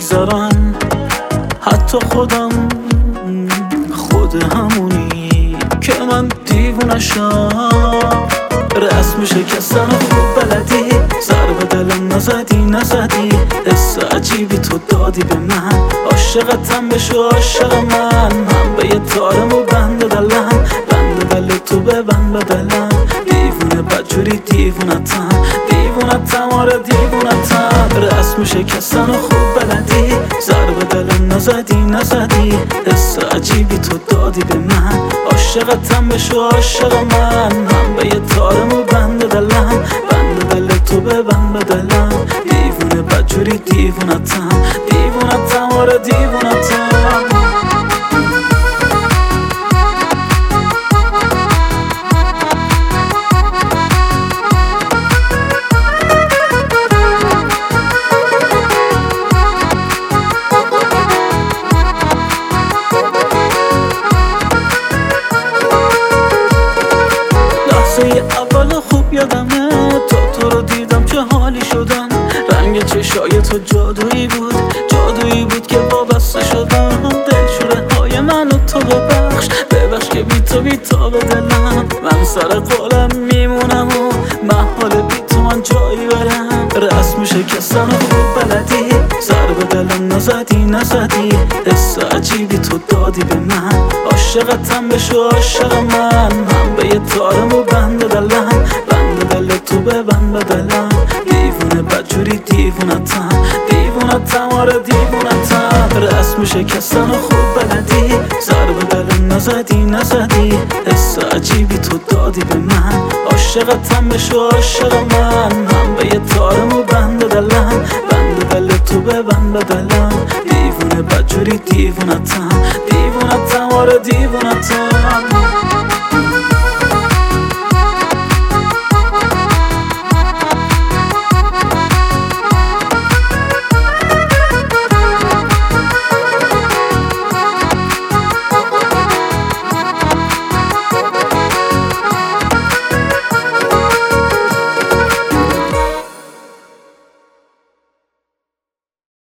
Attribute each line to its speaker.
Speaker 1: میذارن، حتی خودم خود همونی که من دیوونشم. رسم شکستن خوب بلدی، سر به دلم نزدی، حس عجیبی تو دادی به من. عاشقتم بشو عاشق من، هم به یه تارم و بند دلم، بند دل تو ببند به دلم. دیوونه بدجوری دیوونتم، آره دیوونتم. رسم شکستن خوب بلدی، سر به دلم نزدی، حس عجیبی تو دادی به من. عاشقتم بشو عاشق من، هم به یه تارم و بند دلم، بند دل تو ببند به دلم. دیوونه بدجوری دیوونتم، آره دیوونتم. اول خوب یادمه تو رو دیدم چه حالی شدم. رنگ چشای تو جادویی بود که وابسته شدم. دلشوره های منو تو ببخش که بی تو به دلم. من سر قولم میمونم و محال بی تو من جایی برم. رسم شکستن خوب بلدی، سر به دلم نزدی، حس عجیبی تو دادی به من. عاشقتم بشو عاشق من، هم به یه تارم و بند دلم، بند دل تو ببند به دلم. دیوونه بدجوری دیوونتم، آره دیوونتم. رسم شکستن خوب بلدی، سر به دلم نزدی، حس عجیبی تو دادی به من. عاشقتم بشو عاشق من، هم به یه تارم و بند دلم، بند دل تو ببند به دلم. دیوونه بدجوری دیوونتم، آره دیوونتم.